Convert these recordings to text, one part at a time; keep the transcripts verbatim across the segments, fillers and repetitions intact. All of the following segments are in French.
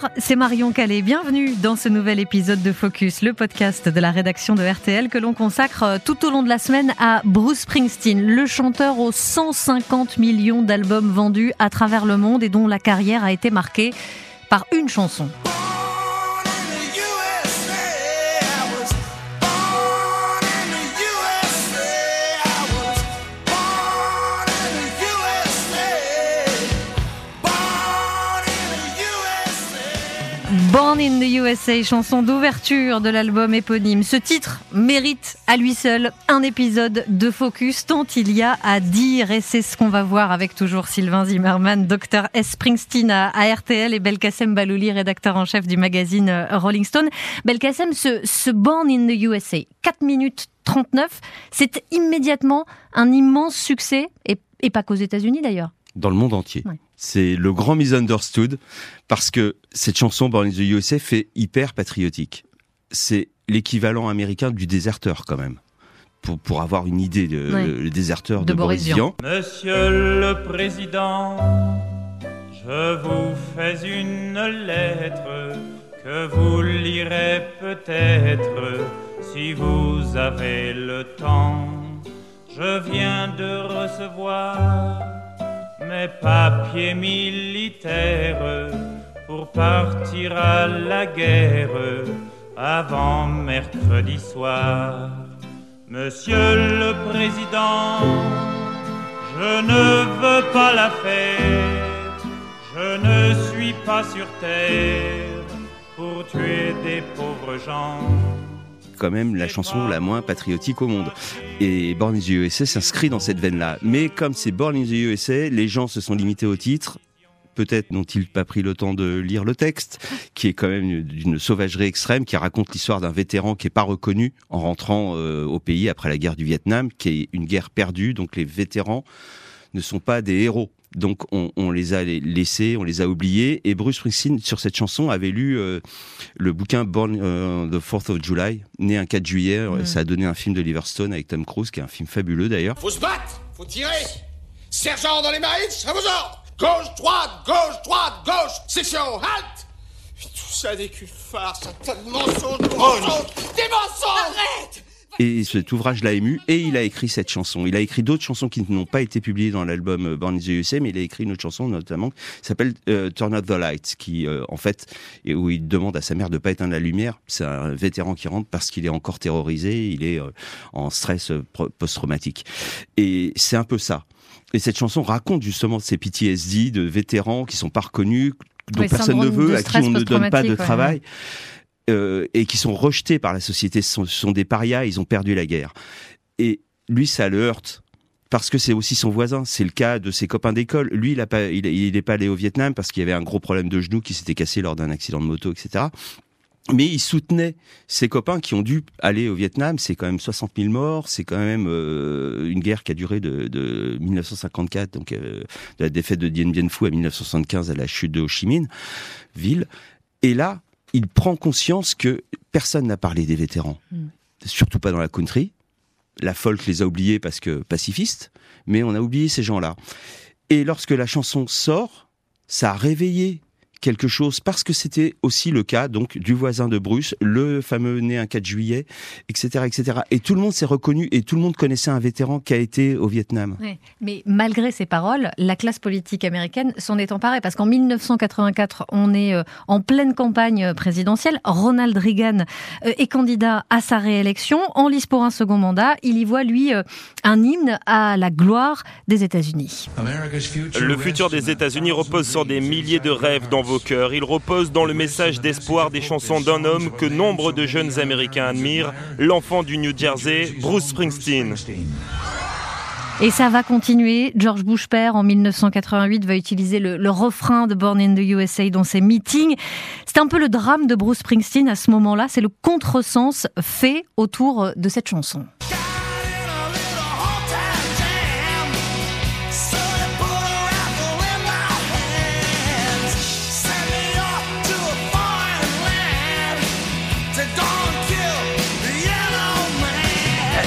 c'est Marion Calais. Bienvenue dans ce nouvel épisode de Focus, le podcast de la rédaction de R T L que l'on consacre tout au long de la semaine à Bruce Springsteen, le chanteur aux cent cinquante millions d'albums vendus à travers le monde et dont la carrière a été marquée par une chanson. Born in the U S A, chanson d'ouverture de l'album éponyme. Ce titre mérite à lui seul un épisode de Focus, tant il y a à dire. Et c'est ce qu'on va voir avec toujours Sylvain Zimmermann, docteur S. Springsteen à, à R T L et Belkacem Balouli, rédacteur en chef du magazine Rolling Stone. Belkacem, ce, ce Born in the U S A, quatre minutes trente-neuf, c'est immédiatement un immense succès, et, et pas qu'aux États-Unis d'ailleurs. Dans le monde entier. Ouais. C'est le grand misunderstood parce que cette chanson Born in the U S A fait hyper patriotique. C'est l'équivalent américain du déserteur quand même. Pour, pour avoir une idée, de, ouais. le, le déserteur de, de Boris Vian. Monsieur le Président, je vous fais une lettre que vous lirez peut-être si vous avez le temps. Je viens de recevoir mes papiers militaires pour partir à la guerre avant mercredi soir. Monsieur le Président, je ne veux pas la faire, je ne suis pas sur terre pour tuer des pauvres gens. Quand même la chanson la moins patriotique au monde. Et Born in the U S A s'inscrit dans cette veine-là. Mais comme c'est Born in the U S A, les gens se sont limités au titre. Peut-être n'ont-ils pas pris le temps de lire le texte, qui est quand même d'une sauvagerie extrême, qui raconte l'histoire d'un vétéran qui n'est pas reconnu en rentrant euh, au pays après la guerre du Vietnam, qui est une guerre perdue. Donc les vétérans ne sont pas des héros. Donc on, on les a laissés, on les a oubliés. Et Bruce Springsteen, sur cette chanson, avait lu euh, le bouquin Born uh, the fourth of July, né un quatre juillet. Mmh. Ça a donné un film d'Oliver Stone avec Tom Cruise, qui est un film fabuleux d'ailleurs. Faut se battre, faut tirer. Sergent dans les Marines, à vos ordres. Gauche, droite, gauche, droite, gauche. Section, halte. Tout ça des culs de farce, un tas de mensonges, de mensonges, des mensonges. Arrête. Et cet ouvrage l'a ému, et il a écrit cette chanson. Il a écrit d'autres chansons qui n'ont pas été publiées dans l'album Born in the U S A, mais il a écrit une autre chanson, notamment, qui s'appelle euh, Turn Out the Lights, qui, euh, en fait, et où il demande à sa mère de pas éteindre la lumière. C'est un vétéran qui rentre parce qu'il est encore terrorisé, il est euh, en stress euh, post-traumatique. Et c'est un peu ça. Et cette chanson raconte justement ces P T S D de vétérans qui sont pas reconnus, dont oui, personne ne veut, à qui on ne donne pas de travail. Ouais. Euh, et qui sont rejetés par la société, ce sont, ce sont des parias, ils ont perdu la guerre. Et lui, ça le heurte, parce que c'est aussi son voisin. C'est le cas de ses copains d'école. Lui, il a pas, il, il est pas allé au Vietnam parce qu'il y avait un gros problème de genou qui s'était cassé lors d'un accident de moto, et cetera. Mais il soutenait ses copains qui ont dû aller au Vietnam. C'est quand même soixante mille morts. C'est quand même euh, une guerre qui a duré de, de dix-neuf cent cinquante-quatre, donc euh, de la défaite de Dien Bien Phu à dix-neuf cent soixante-quinze à la chute de Ho Chi Minh ville. Et là, il prend conscience que personne n'a parlé des vétérans. Mmh. Surtout pas dans la country. La folk les a oubliés parce que pacifistes, mais on a oublié ces gens-là. Et lorsque la chanson sort, ça a réveillé quelque chose, parce que c'était aussi le cas donc du voisin de Bruce, le fameux né un quatre juillet, et cetera, et cetera. Et tout le monde s'est reconnu, et tout le monde connaissait un vétéran qui a été au Vietnam. Ouais, mais malgré ces paroles, la classe politique américaine s'en est emparée, parce qu'en dix-neuf cent quatre-vingt-quatre, on est euh, en pleine campagne présidentielle. Ronald Reagan euh, est candidat à sa réélection, en lice pour un second mandat. Il y voit, lui, euh, un hymne à la gloire des États-Unis. Le futur des États-Unis repose sur des milliers de rêves dans vos cœurs. Il repose dans le message d'espoir des chansons d'un homme que nombre de jeunes Américains admirent, l'enfant du New Jersey, Bruce Springsteen. Et ça va continuer. George Bush père, en dix-neuf cent quatre-vingt-huit, va utiliser le, le refrain de Born in the U S A dans ses meetings. C'est un peu le drame de Bruce Springsteen à ce moment-là. C'est le contresens fait autour de cette chanson.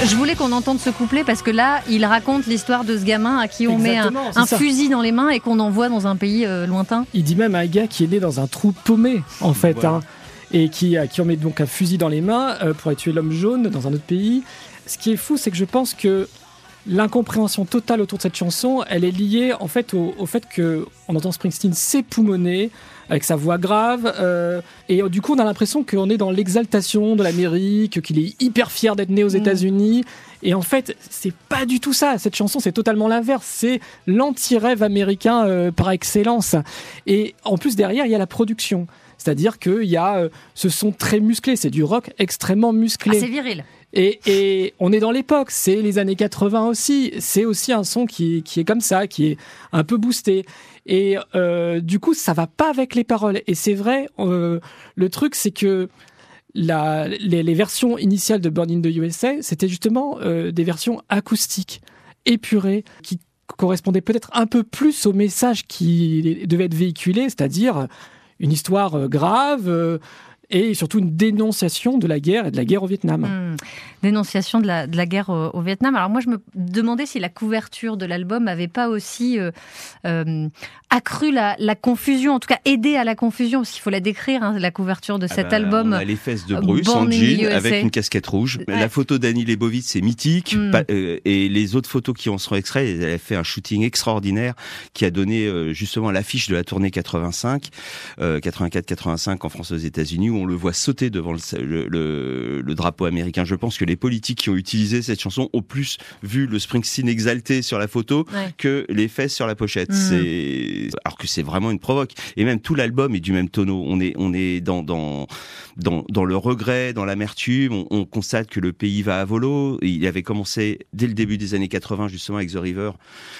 je voulais qu'on entende ce couplet parce que là, il raconte l'histoire de ce gamin à qui on Exactement, met un, c'est un ça. fusil dans les mains et qu'on envoie dans un pays euh, lointain. Il dit même à un gars qui est né dans un trou paumé, en fait, Voilà. hein, et qui, à qui on met donc un fusil dans les mains euh, pour aller tuer l'homme jaune dans un autre pays. Ce qui est fou, c'est que je pense que l'incompréhension totale autour de cette chanson, elle est liée en fait au, au fait qu'on entend Springsteen s'époumoner avec sa voix grave, euh, et euh, du coup on a l'impression qu'on est dans l'exaltation de l'Amérique, qu'il est hyper fier d'être né aux Mmh. États-Unis, et en fait c'est pas du tout ça. Cette chanson c'est totalement l'inverse, c'est l'anti-rêve américain euh, par excellence. Et en plus derrière il y a la production, c'est-à-dire qu'il y a euh, ce son très musclé, c'est du rock extrêmement musclé. Ah, c'est viril. Et, et on est dans l'époque, c'est les années quatre-vingts aussi. C'est aussi un son qui, qui est comme ça, qui est un peu boosté. Et euh, du coup, ça va pas avec les paroles. Et c'est vrai, euh, le truc, c'est que la, les, les versions initiales de Born in the U S A, c'était justement euh, des versions acoustiques, épurées, qui correspondaient peut-être un peu plus au message qui devait être véhiculé, c'est-à-dire une histoire euh, grave, euh, et surtout une dénonciation de la guerre et de la guerre au Vietnam. Mmh. Dénonciation de la, de la guerre au, au Vietnam. Alors moi, je me demandais si la couverture de l'album n'avait pas aussi euh, euh, accru la, la confusion, en tout cas aidé à la confusion, parce qu'il faut la décrire, hein, la couverture de Ah cet bah, album. On a les fesses de Bruce Born en in the jean U S A. avec une casquette rouge. Ouais. La photo d'Annie Leibovitz, c'est mythique. Mm. Pas- euh, et les autres photos qui en sont extraits, elle a fait un shooting extraordinaire qui a donné euh, justement l'affiche de la tournée quatre-vingt-cinq, euh, quatre-vingt-quatre quatre-vingt-cinq en France aux États-Unis, où on le voit sauter devant le, le, le, le drapeau américain. Je pense que les politiques qui ont utilisé cette chanson ont plus vu le Springsteen exalté sur la photo Ouais. que les fesses sur la pochette. Mm. C'est alors que c'est vraiment une provoque. Et même tout l'album est du même tonneau. On est on est dans dans dans, dans le regret, dans l'amertume. On, on constate que le pays va à volo. Il avait commencé dès le début des années quatre-vingts justement avec The River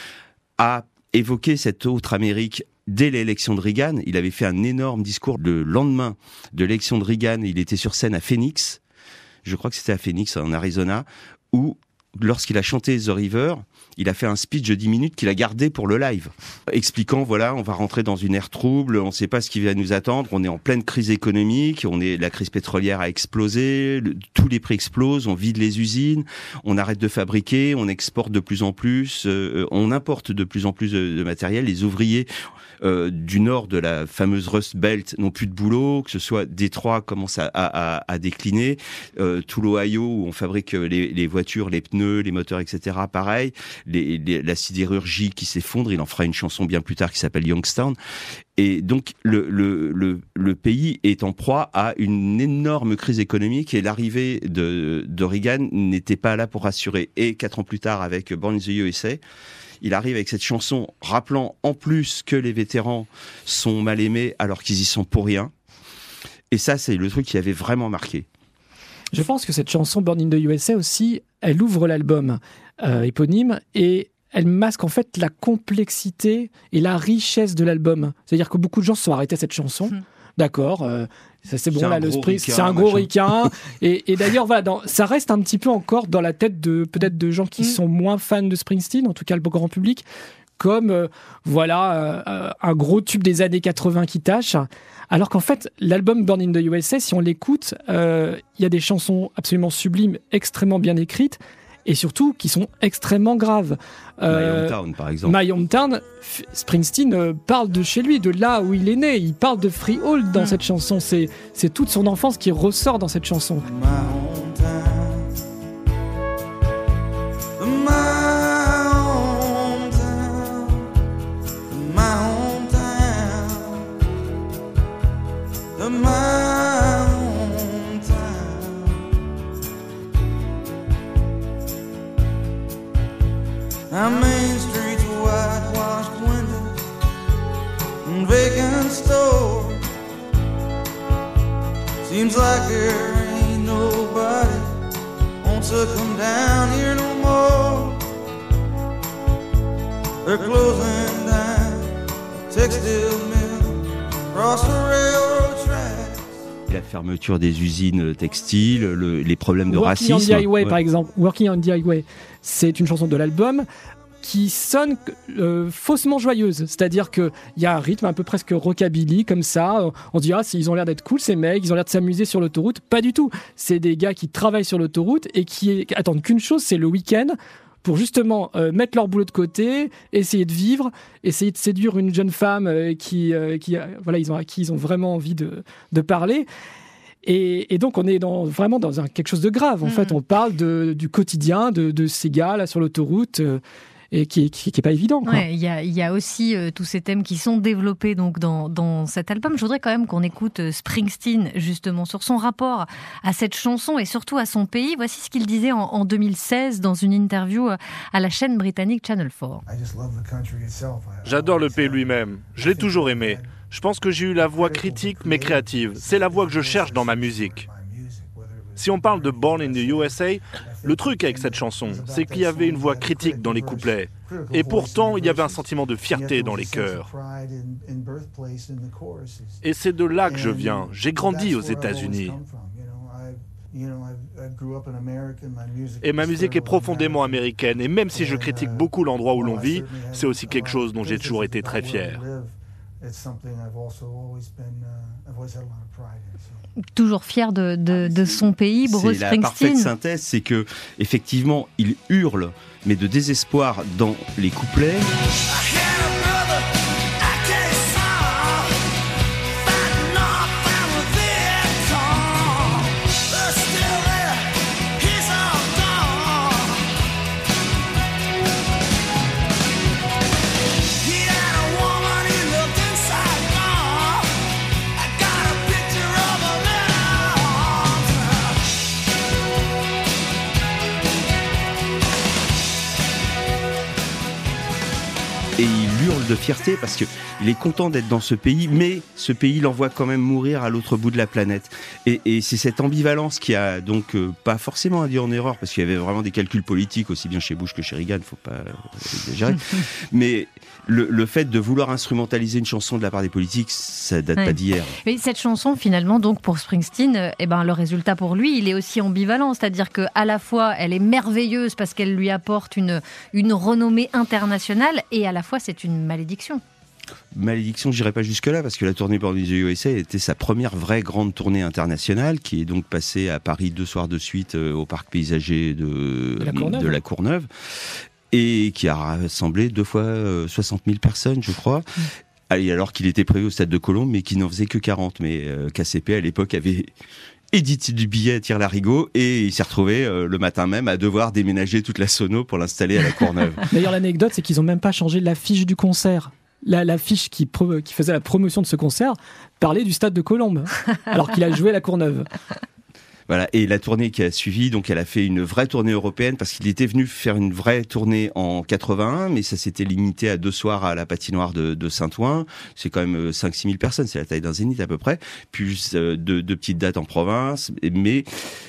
à évoquer cette autre Amérique. Dès l'élection de Reagan, il avait fait un énorme discours le lendemain de l'élection de Reagan. Il était sur scène à Phoenix, je crois que c'était à Phoenix, en Arizona, où lorsqu'il a chanté The River, il a fait un speech de dix minutes qu'il a gardé pour le live, expliquant, voilà, on va rentrer dans une ère trouble, on ne sait pas ce qui va nous attendre, on est en pleine crise économique, on est, la crise pétrolière a explosé, le, tous les prix explosent, on vide les usines, on arrête de fabriquer, on exporte de plus en plus, euh, on importe de plus en plus de, de matériel, les ouvriers Euh, du nord de la fameuse Rust Belt n'ont plus de boulot, que ce soit Détroit commence à, à, à décliner, euh, tout l'Ohio où on fabrique les, les voitures, les pneus, les moteurs, et cetera. Pareil, les, les, la sidérurgie qui s'effondre. Il en fera une chanson bien plus tard qui s'appelle Youngstown. Et donc le, le, le, le pays est en proie à une énorme crise économique et l'arrivée de, de Reagan n'était pas là pour rassurer. Et quatre ans plus tard, avec Born in the U S A, il arrive avec cette chanson rappelant en plus que les vétérans sont mal aimés alors qu'ils y sont pour rien. Et ça, c'est le truc qui avait vraiment marqué. Je pense que cette chanson Born in the U S A aussi, elle ouvre l'album euh, éponyme et elle masque en fait la complexité et la richesse de l'album. C'est-à-dire que beaucoup de gens se sont arrêtés à cette chanson. Mmh. D'accord, euh, ça c'est bon, c'est là, le Spring, c'est un gros ricain. et, et d'ailleurs, voilà, dans, ça reste un petit peu encore dans la tête de peut-être de gens qui mmh. sont moins fans de Springsteen, en tout cas le grand public, comme euh, voilà euh, un gros tube des années quatre-vingts qui tâche. Alors qu'en fait, l'album Born in the U S A, si on l'écoute, il euh, y a des chansons absolument sublimes, extrêmement bien écrites, et surtout qui sont extrêmement graves. Euh, My Hometown, par exemple. My Hometown, Springsteen euh, parle de chez lui, de là où il est né. Il parle de Freehold dans mm. cette chanson. C'est, c'est toute son enfance qui ressort dans cette chanson. My hometown, my hometown, my hometown, my Our main streets, whitewashed windows and vacant stores. Seems like there ain't nobody wants to come down here no more. They're closing down the textile mill across the railroad tracks. La fermeture des usines textiles, le, les problèmes de Working racisme. Working on the Highway, ouais. par exemple. Working on the Highway, c'est une chanson de l'album qui sonne euh, faussement joyeuse. C'est-à-dire qu'il y a un rythme un peu presque rockabilly, comme ça. On dit, ah, ils ont l'air d'être cool, ces mecs, ils ont l'air de s'amuser sur l'autoroute. Pas du tout. C'est des gars qui travaillent sur l'autoroute et qui attendent qu'une chose, c'est le week-end, pour justement euh, mettre leur boulot de côté, essayer de vivre, essayer de séduire une jeune femme euh, qui, euh, qui, euh, voilà, ils ont, à qui ils ont vraiment envie de, de parler. Et, et donc, on est dans, vraiment dans un, quelque chose de grave. En mmh. fait, on parle de, du quotidien de, de ces gars là sur l'autoroute. Euh, et qui n'est qui, qui pas évident. Il ouais, y, a, y a aussi euh, tous ces thèmes qui sont développés donc, dans, dans cet album. Je voudrais quand même qu'on écoute euh, Springsteen, justement, sur son rapport à cette chanson et surtout à son pays. Voici ce qu'il disait en, en deux mille seize dans une interview à la chaîne britannique Channel four. J'adore le pays lui-même. Je l'ai toujours aimé. Je pense que j'ai eu la voix critique mais créative. C'est la voix que je cherche dans ma musique. Si on parle de Born in the U S A, le truc avec cette chanson, c'est qu'il y avait une voix critique dans les couplets. Et pourtant, il y avait un sentiment de fierté dans les chœurs. Et c'est de là que je viens. J'ai grandi aux États-Unis. Et ma musique est profondément américaine. Et même si je critique beaucoup l'endroit où l'on vit, c'est aussi quelque chose dont j'ai toujours été très fier. Toujours fier de, de, de son pays, Bruce Springsteen. C'est la parfaite synthèse, c'est que effectivement, il hurle, mais de désespoir dans les couplets. Et il hurle de fierté parce qu'il est content d'être dans ce pays, mais ce pays l'envoie quand même mourir à l'autre bout de la planète. Et, et c'est cette ambivalence qui a donc euh, pas forcément induit en erreur, parce qu'il y avait vraiment des calculs politiques, aussi bien chez Bush que chez Reagan, faut pas exagérer. Mais le, le fait de vouloir instrumentaliser une chanson de la part des politiques, ça date ouais. pas d'hier. Mais cette chanson, finalement, donc pour Springsteen, euh, eh ben, le résultat pour lui, il est aussi ambivalent. C'est-à-dire qu'à la fois, elle est merveilleuse parce qu'elle lui apporte une, une renommée internationale, et à la fois, c'est une malédiction. Malédiction, je n'irai pas jusque-là, parce que la tournée Born in the U S A était sa première vraie grande tournée internationale, qui est donc passée à Paris deux soirs de suite euh, au parc paysager de, de, la, Courneuve. de la Courneuve, et qui a rassemblé deux fois euh, soixante mille personnes, je crois. Mmh. Alors qu'il était prévu au stade de Colombes, mais qui n'en faisait que quarante. Mais euh, K C P, à l'époque, avait édité du billet à tire-larigot, et il s'est retrouvé euh, le matin même à devoir déménager toute la sono pour l'installer à la Courneuve. D'ailleurs, l'anecdote, c'est qu'ils n'ont même pas changé l'affiche du concert. La, l'affiche qui, pro, qui faisait la promotion de ce concert parlait du stade de Colombes, alors qu'il a joué à la Courneuve. Voilà, et la tournée qui a suivi, donc elle a fait une vraie tournée européenne, parce qu'il était venu faire une vraie tournée en quatre-vingt-un, mais ça s'était limité à deux soirs à la patinoire de, de Saint-Ouen. C'est quand même cinq six mille personnes, c'est la taille d'un zénith à peu près, plus euh, deux, deux petites dates en province. Mais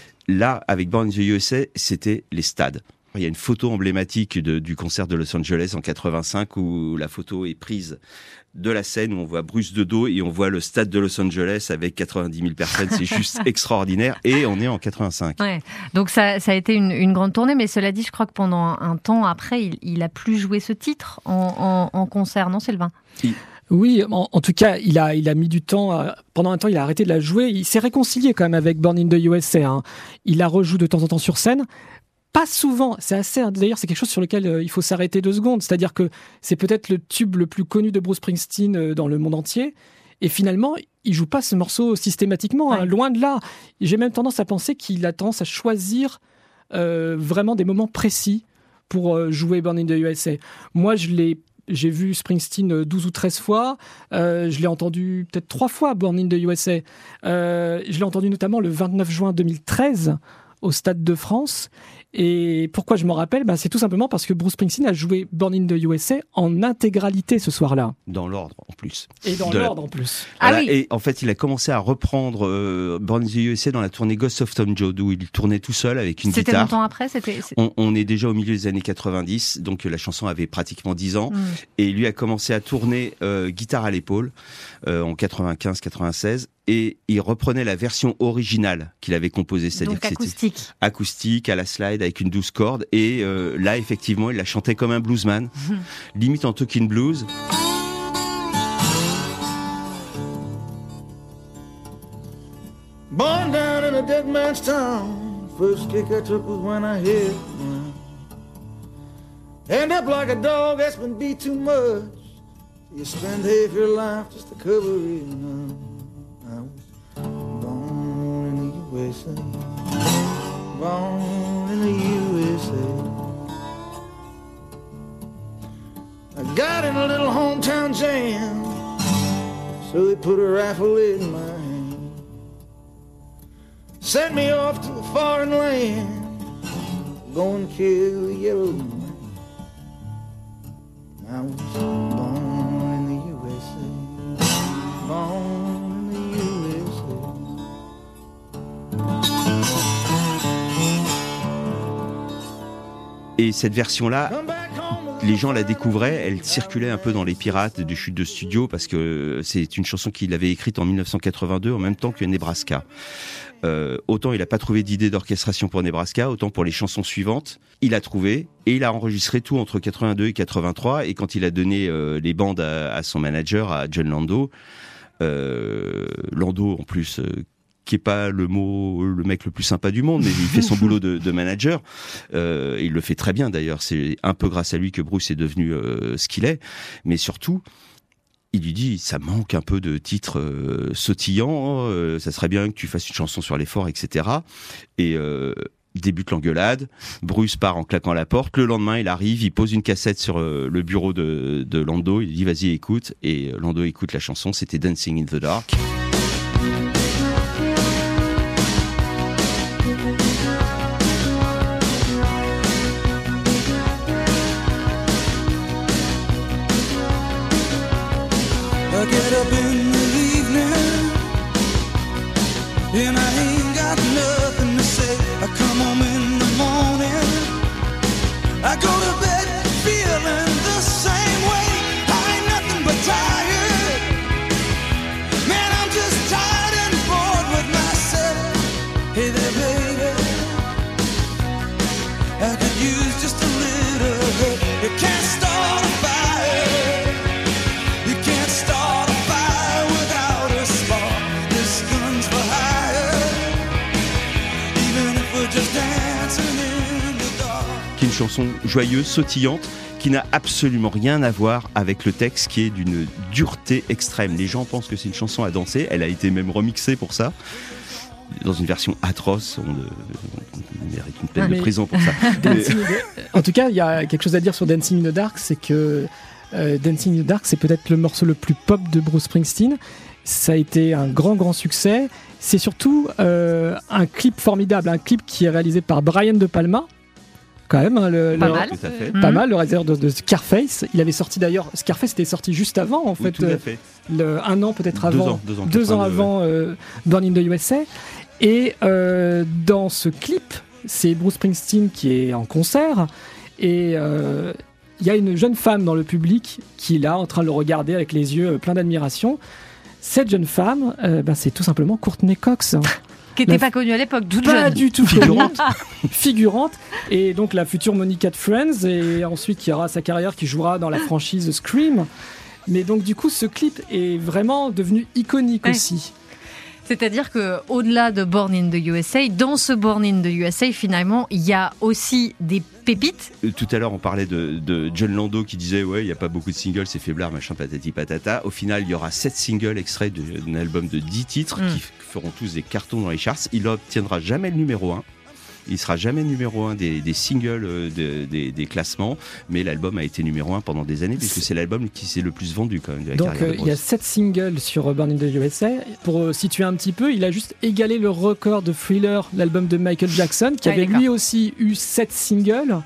là, avec Born in the U S A, c'était les stades. Il y a une photo emblématique de, du concert de Los Angeles en quatre-vingt-cinq, où la photo est prise de la scène, où on voit Bruce de dos et on voit le stade de Los Angeles avec quatre-vingt-dix mille personnes. C'est juste extraordinaire, et on est en quatre-vingt-cinq. Ouais. Donc ça, ça a été une, une grande tournée, mais cela dit, je crois que pendant un, un temps après, il, il a plus joué ce titre en, en, en concert, non Sylvain ? il... Oui, en, en tout cas, il a, il a mis du temps. À, pendant un temps, il a arrêté de la jouer. Il s'est réconcilié quand même avec Born in the U S A. Hein. Il la rejoue de temps en temps sur scène. Pas souvent, c'est assez. D'ailleurs, c'est quelque chose sur lequel euh, il faut s'arrêter deux secondes. C'est-à-dire que c'est peut-être le tube le plus connu de Bruce Springsteen euh, dans le monde entier. Et finalement, il joue pas ce morceau systématiquement, ouais. hein, loin de là. J'ai même tendance à penser qu'il a tendance à choisir euh, vraiment des moments précis pour euh, jouer Born in the U S A. Moi, je l'ai. J'ai vu Springsteen douze ou treize fois. Euh, je l'ai entendu peut-être trois fois, Born in the U S A. Euh, je l'ai entendu notamment le vingt-neuf juin deux mille treize au Stade de France. Et pourquoi je m'en rappelle ? Ben, c'est tout simplement parce que Bruce Springsteen a joué Born in the U S A en intégralité ce soir-là. Dans l'ordre, en plus. Et dans de l'ordre, la... en plus. Voilà. Ah oui. Et en fait, il a commencé à reprendre euh, Born in the U S A dans la tournée Ghost of Tom Joad, où il tournait tout seul avec une c'était guitare. C'était longtemps après c'était... On, on est déjà au milieu des années quatre-vingt-dix, donc la chanson avait pratiquement dix ans. Mm. Et lui a commencé à tourner euh, guitare à l'épaule euh, en quatre-vingt-quinze quatre-vingt-seize. et il reprenait la version originale qu'il avait composée, c'est-à-dire Donc que c'était acoustique. acoustique, à la slide, avec une douze cordes, et euh, là, effectivement, il la chantait comme un bluesman, limite en talking blues. Born down in a dead man's town. First kick I took was when I hit. End up like a dog that's been beat too much. You spend half your life just to cover it up. I was born in the U S A. Born in the U S A. I got in a little hometown jam, so they put a rifle in my hand. Sent me off to a foreign land, go and kill the yellow man. I was born in the U S A, born in the U S A. Et cette version-là, les gens la découvraient, elle circulait un peu dans les pirates de chute de studio parce que c'est une chanson qu'il avait écrite en mille neuf cent quatre-vingt-deux en même temps que Nebraska. Euh, autant il n'a pas trouvé d'idée d'orchestration pour Nebraska, autant pour les chansons suivantes, il a trouvé et il a enregistré tout entre quatre-vingt-deux et quatre-vingt-trois, et quand il a donné euh, les bandes à, à son manager, à John Lando, euh, Lando en plus... Euh, qui est pas le mot, le mec le plus sympa du monde, mais il fait son boulot de, de manager. Euh, il le fait très bien d'ailleurs. C'est un peu grâce à lui que Bruce est devenu euh, ce qu'il est. Mais surtout, il lui dit, ça manque un peu de titres euh, sautillants. Euh, ça serait bien que tu fasses une chanson sur l'effort, et cetera. Et euh, débute l'engueulade. Bruce part en claquant la porte. Le lendemain, il arrive, il pose une cassette sur euh, le bureau de, de Lando. Il dit, vas-y, écoute. Et Lando écoute la chanson. C'était Dancing in the Dark. I get up in the evening and I ain't got nothing to say. I come home in the morning, I go to bed feeling the same way. I ain't nothing but tired. Man, I'm just tired and bored with myself. Hey there, baby, I could use just a little help. You can't start a fire. Qui est une chanson joyeuse, sautillante, qui n'a absolument rien à voir avec le texte, qui est d'une dureté extrême. Les gens pensent que c'est une chanson à danser, elle a été même remixée pour ça, dans une version atroce. On, on mérite une peine ah, de prison pour ça. mais... En tout cas, il y a quelque chose à dire sur Dancing in the Dark, c'est que euh, Dancing in the Dark, c'est peut-être le morceau le plus pop de Bruce Springsteen. Ça a été un grand, grand succès. C'est surtout euh, un clip formidable, un clip qui est réalisé par Brian De Palma. Quand même, hein, le, pas, le, mal. Tout à fait. pas mmh. mal, le réalisateur de, de Scarface. Il avait sorti d'ailleurs, Scarface était sorti juste avant, en fait, oui, tout à fait. Le, un an peut-être avant, deux ans, deux ans, deux ans avant euh, Born in the U S A. Et euh, dans ce clip, c'est Bruce Springsteen qui est en concert, et il euh, y a une jeune femme dans le public qui est là, en train de le regarder avec les yeux pleins d'admiration. Cette jeune femme, euh, ben, c'est tout simplement Courtney Cox. Qui n'était pas connue à l'époque, toute pas jeune. du tout figurante. figurante. Et donc la future Monica de Friends, et ensuite qui aura sa carrière, qui jouera dans la franchise Scream. Mais donc du coup, ce clip est vraiment devenu iconique ouais. aussi. C'est-à-dire qu'au-delà de Born in the U S A, dans ce Born in the U S A, finalement, il y a aussi des pépites. Tout à l'heure, on parlait de, de John Lando qui disait « Ouais, il n'y a pas beaucoup de singles, c'est faiblard, machin, patati patata ». Au final, il y aura sept singles extraits d'un album de dix titres mm. qui f- feront tous des cartons dans les charts. Il n'obtiendra jamais le numéro un. Il sera jamais numéro un des, des singles euh, de, des, des classements, mais l'album a été numéro un pendant des années, puisque c'est l'album qui s'est le plus vendu quand même de la donc, carrière. Donc euh, il y a sept singles sur Born in the U S A. Pour euh, situer un petit peu, il a juste égalé le record de Thriller, l'album de Michael Jackson, qui ouais, avait d'accord. lui aussi eu sept singles.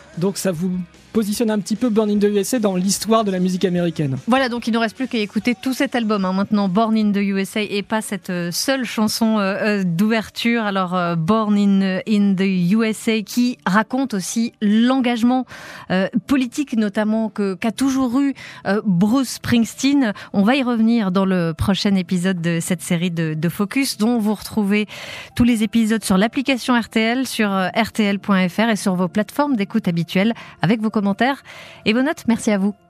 Donc ça vous positionne un petit peu Born in the U S A dans l'histoire de la musique américaine. Voilà, donc il ne reste plus qu'à écouter tout cet album. Hein. Maintenant, Born in the U S A et pas cette seule chanson euh, d'ouverture. Alors, euh, Born in, in the U S A qui raconte aussi l'engagement euh, politique, notamment que, qu'a toujours eu euh, Bruce Springsteen. On va y revenir dans le prochain épisode de cette série de, de Focus, dont vous retrouvez tous les épisodes sur l'application R T L, sur euh, R T L point F R et sur vos plateformes d'écoute habituelles avec vos commentaires et vos notes. Merci à vous.